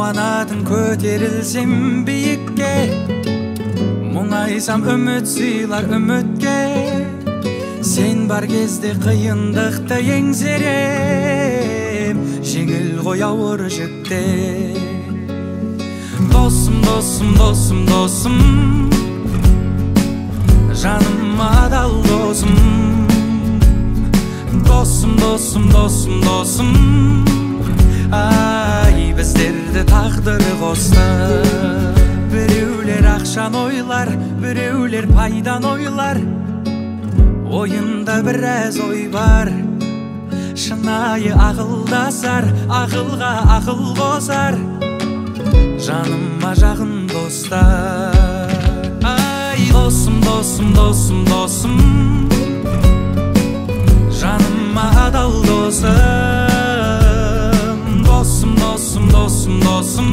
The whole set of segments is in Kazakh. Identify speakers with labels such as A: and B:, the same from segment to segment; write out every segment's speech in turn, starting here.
A: Қуанатын көтерілсем биікке, мұңайсам үміт сыйлар үмітке. Сен бар кезде қиындықты еңсерем, жеңіл ғой ауыр жүкте. Досым, досым, досым, досым, жаныма адал досым. Досым, досым, досым, досым, ай, біздерді тағдыры қосты. Біреулер ақшан ойлар, біреулер пайдан ойлар. Ойында біраз ой бар, шынайы ақылдасар, ақылға ақыл қосар. Жаныма жақын достар. Ай, досым, досым, досым, досым, жаныма адал досым. Досым, досым, досым, досым,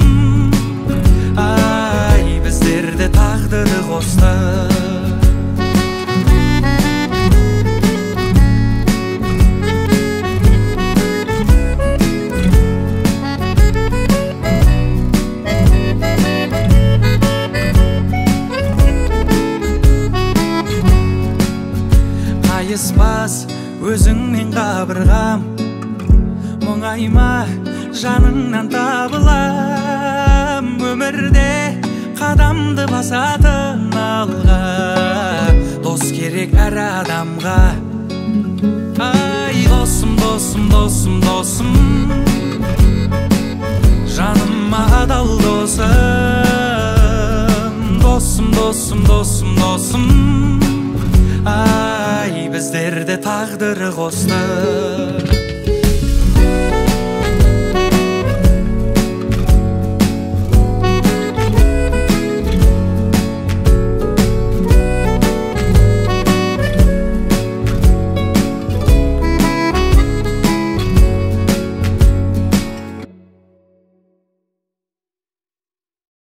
A: ай, біздерді тағдыры қосты. Қайыспас өзіңмен қабырғам, мұңайма жаныңнан табылам. Өмірде қадамды басатын алға, дос керек әр адамға. Ай, досым, досым, досым, досым, жаныма адал досым. Досым, досым, досым, досым, ай, біздерді тағдыры қосты.